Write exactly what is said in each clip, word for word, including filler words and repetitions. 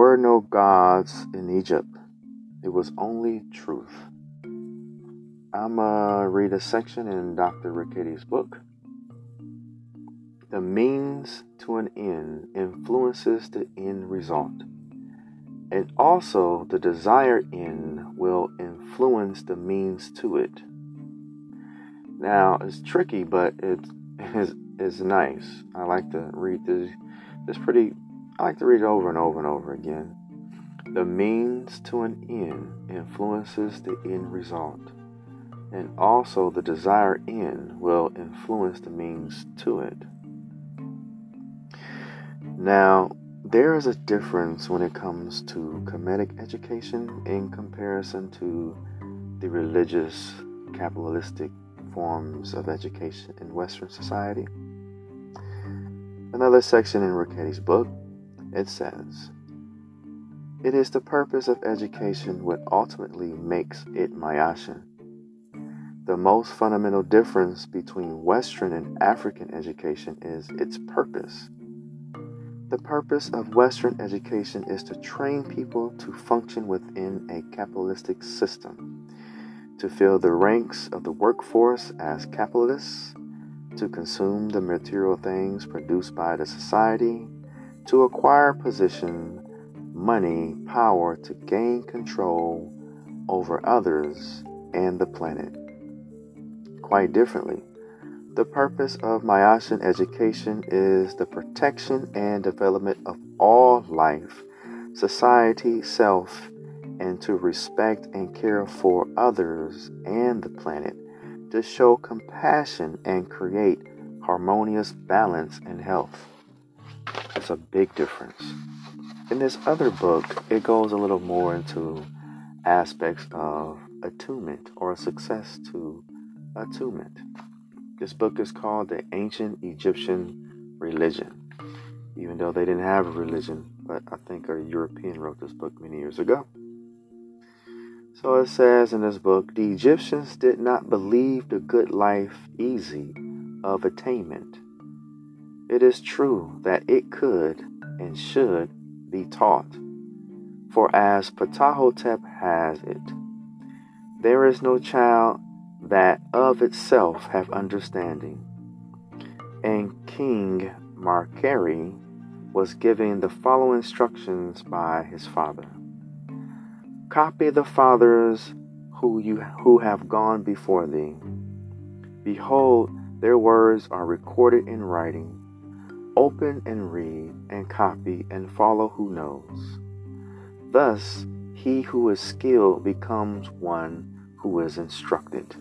were no gods in Egypt. It was only truth. I'm going to read a section in Doctor Ricketty's book. The means to an end influences the end result. And also the desired end will influence the means to it. Now, it's tricky, but it is is nice. I like to read this. It's pretty, I like to read it over and over and over again. The means to an end influences the end result. And also the desired end will influence the means to it. Now, there is a difference when it comes to Kemetic education in comparison to the religious, capitalistic forms of education in Western society. Another section in Ricketty's book, it says, "It is the purpose of education what ultimately makes it Mayashan. The most fundamental difference between Western and African education is its purpose. The purpose of Western education is to train people to function within a capitalistic system, to fill the ranks of the workforce as capitalists, to consume the material things produced by the society, to acquire position, money, power to gain control over others and the planet. Quite differently, the purpose of Mayashan education is the protection and development of all life, society, self, and to respect and care for others and the planet, to show compassion and create harmonious balance and health." It's a big difference. In this other book, it goes a little more into aspects of attunement or success to attunement. This book is called The Ancient Egyptian Religion, even though they didn't have a religion, but I think a European wrote this book many years ago. So it says in this book, the Egyptians did not believe the good life easy of attainment. It is true that it could and should be taught. For as Ptahhotep has it, there is no child that of itself have understanding. And King Markari was given the following instructions by his father. Copy the fathers who you who have gone before thee. Behold, their words are recorded in writing. Open and read and copy and follow who knows. Thus, he who is skilled becomes one who is instructed.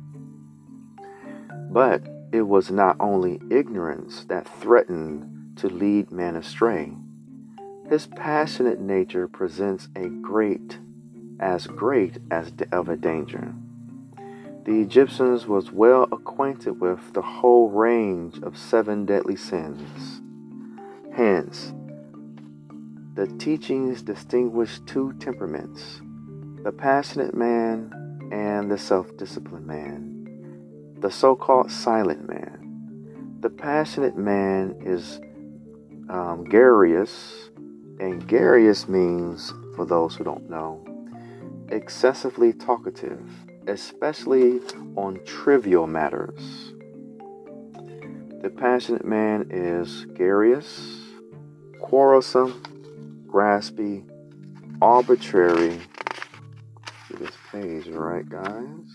But it was not only ignorance that threatened to lead man astray. His passionate nature presents a great, as great as of a danger. The Egyptians was well acquainted with the whole range of seven deadly sins. Hence, the teachings distinguish two temperaments, the passionate man and the self-disciplined man, the so-called silent man. The passionate man is um, garious, and garious means, for those who don't know, excessively talkative, especially on trivial matters. The passionate man is garious, quarrelsome, graspy, arbitrary. Get this page right, guys.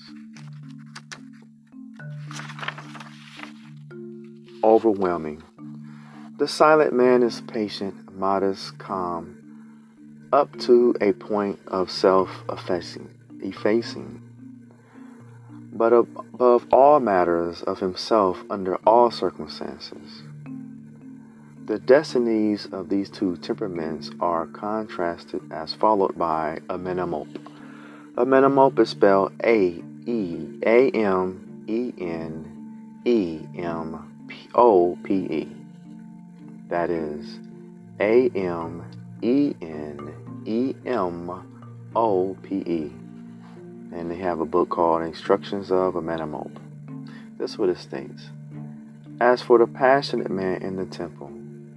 Overwhelming. The silent man is patient, modest, calm, up to a point of self-effacing, effacing, but above all matters of himself under all circumstances. The destinies of these two temperaments are contrasted as followed by Amenemope. Amenemope is spelled A E A M E N E M O P E. That is A M E N E M O P E. And they have a book called Instructions of Amenemope. This is what it states. As for the passionate man in the temple,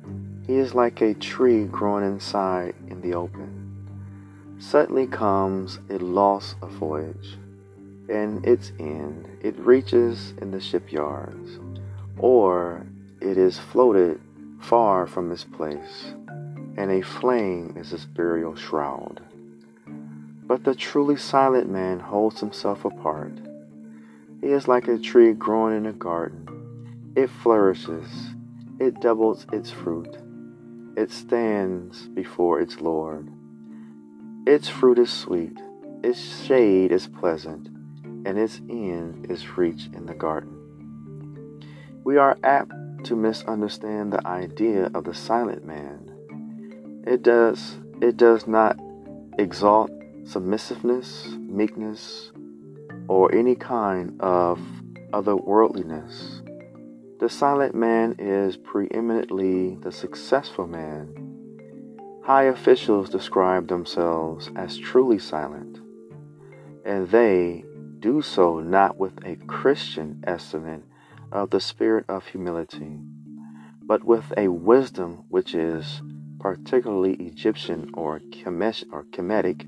He is like a tree growing inside in the open. Suddenly comes a loss of foliage, and its end it reaches in the shipyards, or it is floated far from its place, and a flame is its burial shroud. But the truly silent man holds himself apart. He is like a tree growing in a garden. It flourishes, it doubles its fruit, it stands before its Lord. Its fruit is sweet, its shade is pleasant, and its end is reached in the garden. We are apt to misunderstand the idea of the silent man. It does, it does not exalt submissiveness, meekness, or any kind of otherworldliness. The silent man is preeminently the successful man. High officials describe themselves as truly silent, and they do so not with a Christian estimate of the spirit of humility, but with a wisdom which is particularly Egyptian or Kemetic.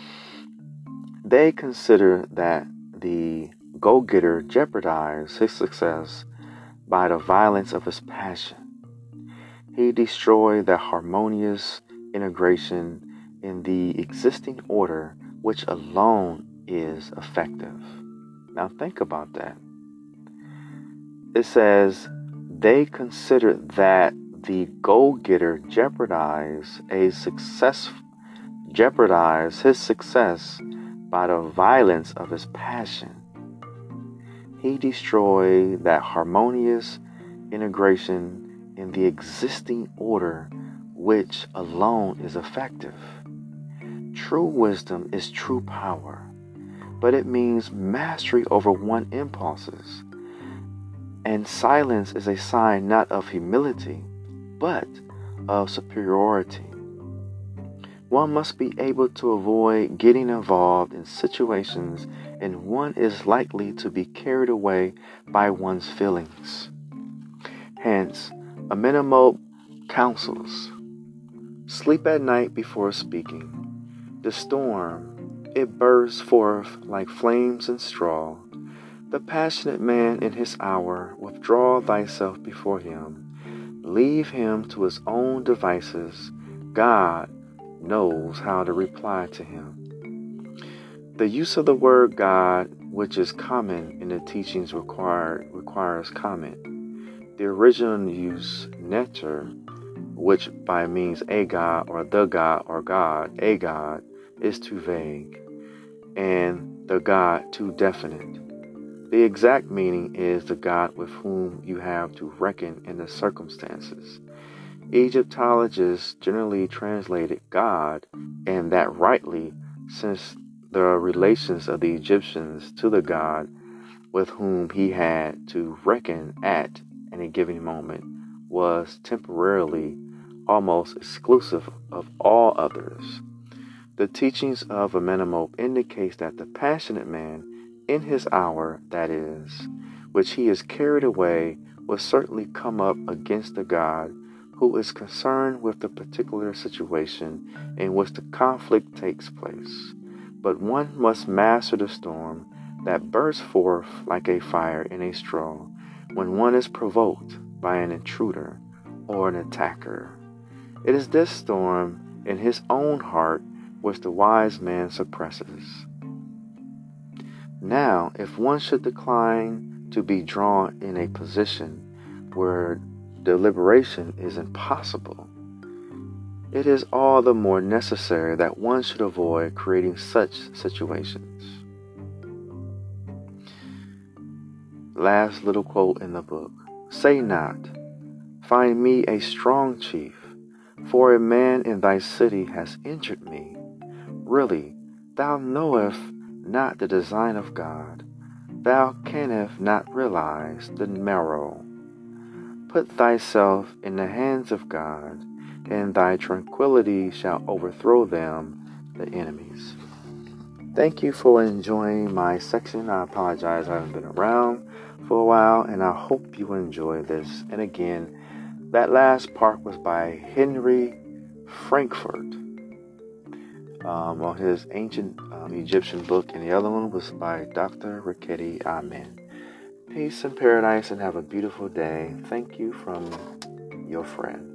They consider that the go-getter jeopardized his success by the violence of his passion. He destroyed the harmonious integration in the existing order, which alone is effective. Now think about that. It says they consider that the go-getter jeopardized a success, jeopardized his success by the violence of his passion. He destroyed that harmonious integration in the existing order, which alone is effective. True wisdom is true power, but it means mastery over one's impulses. And silence is a sign not of humility, but of superiority. One must be able to avoid getting involved in situations and one is likely to be carried away by one's feelings. Hence, Amenemhotep counsels, sleep at night before speaking. The storm, it bursts forth like flames and straw. The passionate man in his hour, withdraw thyself before him. Leave him to his own devices. God knows how to reply to him. The use of the word God, which is common in the teachings, required, requires comment. The original use, neter, which by means a God or the God or God, a God, is too vague, and the God too definite. The exact meaning is the God with whom you have to reckon in the circumstances. Egyptologists generally translated God, and that rightly, since the relations of the Egyptians to the God with whom he had to reckon at any given moment was temporarily almost exclusive of all others. The teachings of Amenemhotep indicates that the passionate man in his hour, that is, which he is carried away, will certainly come up against the God who is concerned with the particular situation in which the conflict takes place. But one must master the storm that bursts forth like a fire in a straw when one is provoked by an intruder or an attacker. It is this storm in his own heart which the wise man suppresses. Now, if one should decline to be drawn in a position where deliberation is impossible, it is all the more necessary that one should avoid creating such situations. Last little quote in the book. Say not, find me a strong chief, for a man in thy city has injured me. Really, thou knowest not the design of God. Thou canst not realize the marrow. Put thyself in the hands of God, and thy tranquility shall overthrow them, the enemies. Thank you for enjoying my section. I apologize I haven't been around for a while, and I hope you enjoy this. And again, that last part was by Henry Frankfurt um, on his ancient um, Egyptian book, and the other one was by Doctor Riketti Amen. Peace and paradise, and have a beautiful day. Thank you from your friend.